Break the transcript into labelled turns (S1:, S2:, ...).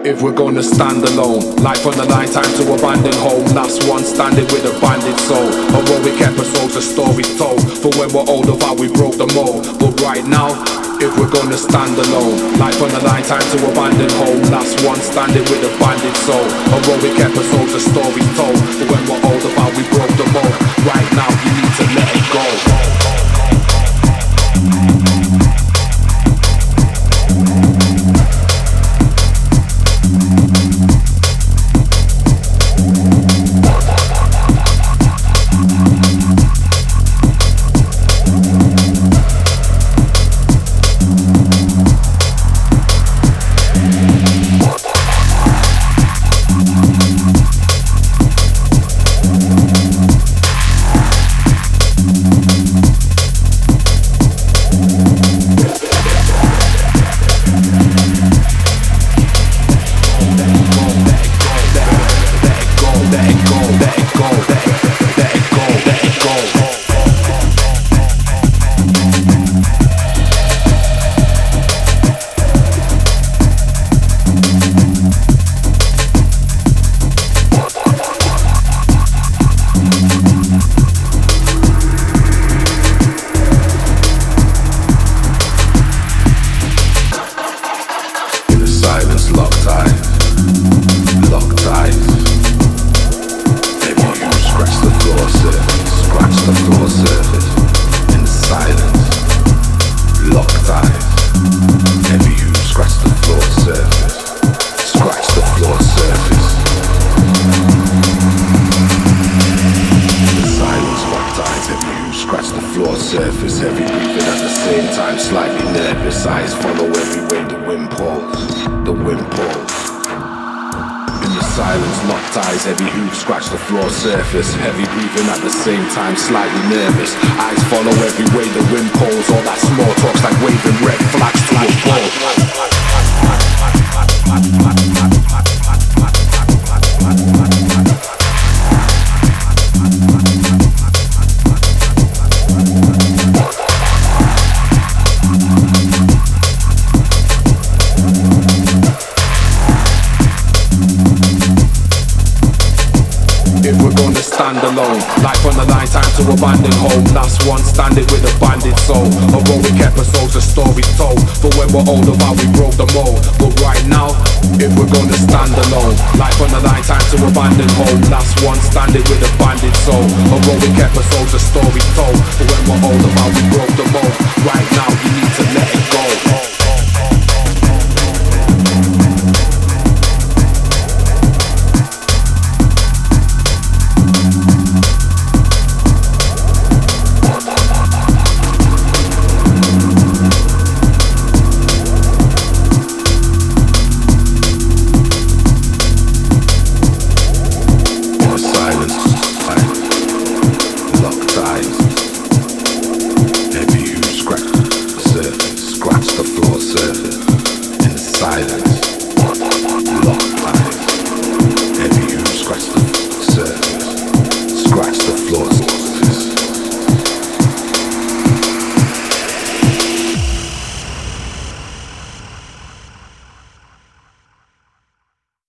S1: If we're gonna stand alone, life on the line, time to abandon home. Last one standing with a banded soul. Heroic episodes, a story told. For when we're old of how we broke the mold. But right now, if we're gonna stand alone, life on the line, time to abandon home. Last one standing with a banded soul. Heroic episodes, a story told. For when we're old of how we broke the mold. Right now, you need to let it go. Surface, heavy breathing at the same time, slightly nervous. Eyes follow every way the wind pulls, the wind pulls. In the silence, locked eyes, heavy hooves scratch the floor surface. Heavy breathing at the same time, slightly nervous. Eyes follow every way the wind pulls. All that small talk's like waving red flags to a bull. Stand alone, life on the line, time to abandon home. Last one standing with a banded soul. Heroic episodes, a story told. For when we're old of how we broke the mold. But right now, if we're gonna stand alone, life on the line, time to abandon home. Last one standing with a banded soul. Heroic episodes, a story told. For when we're old of how we broke the mold. Right now,